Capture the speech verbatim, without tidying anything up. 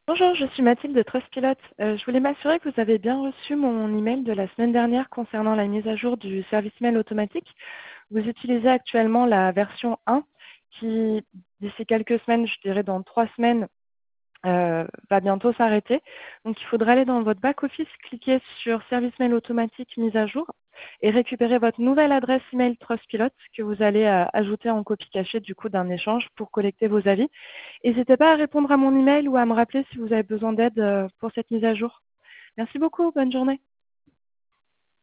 Bonjour, je suis Mathilde de Trustpilot. Euh, je voulais m'assurer que vous avez bien reçu mon email de la semaine dernière concernant la mise à jour du service mail automatique. Vous utilisez actuellement la version un qui, d'ici quelques semaines, je dirais dans trois semaines, euh, va bientôt s'arrêter. Donc, il faudra aller dans votre back-office, cliquer sur service mail automatique mise à jour et récupérer votre nouvelle adresse email Trustpilot que vous allez euh, ajouter en copie cachée du coup d'un échange pour collecter vos avis. N'hésitez pas à répondre à mon email ou à me rappeler si vous avez besoin d'aide euh, pour cette mise à jour. Merci beaucoup, bonne journée.